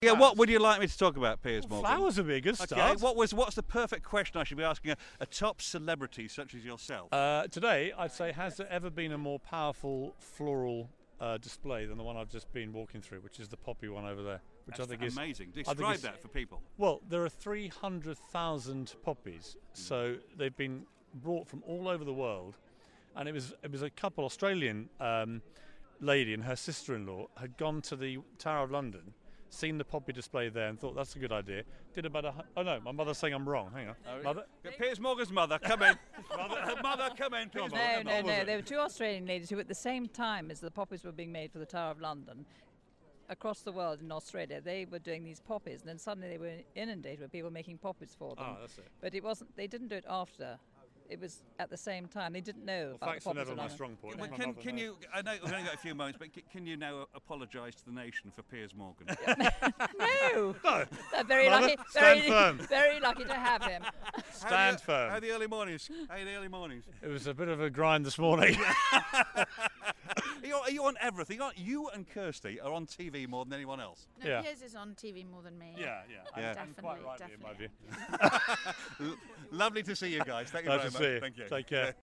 Yeah, what would you like me to talk about, Piers Morgan? Flowers would be a good start. Okay, what's the perfect question I should be asking a top celebrity such as yourself? Today, I'd say, has there ever been a more powerful floral display than the one I've just been walking through, which is the poppy one over there, which That's I think is amazing. Describe that for people. Well, there are 300,000 poppies, so they've been brought from all over the world, and it was a couple, Australian lady and her sister-in-law had gone to the Tower of London, seen the poppy display there and thought that's a good idea. Did about oh no, my mother's saying I'm wrong. Hang on, mother. Piers Morgan's mother, come in. mother, come in. Piers Morgan. No. There were two Australian ladies who, at the same time as the poppies were being made for the Tower of London, across the world in Australia, they were doing these poppies, and then suddenly they were inundated with people making poppies for them. Ah, that's it. But it wasn't. They didn't do it after. It was at the same time. They didn't know about Facts the are poppies. never my alone. strong point. Well, can you? I know we've only got a few moments, but can you now apologise to the nation for Piers Morgan? No. No. They're very Mother, lucky. stand firm. Very lucky to have him. Stand firm. How are the early mornings? It was a bit of a grind this morning. Are you on everything? You and Kirsty are on TV more than anyone else. No, Yeah. Piers is on TV more than me. Yeah. Yeah. And quite Definitely, rightly, in my definitely. view. Lovely to see you guys. Thank you Nice very to much. see you. Thank you. Take care.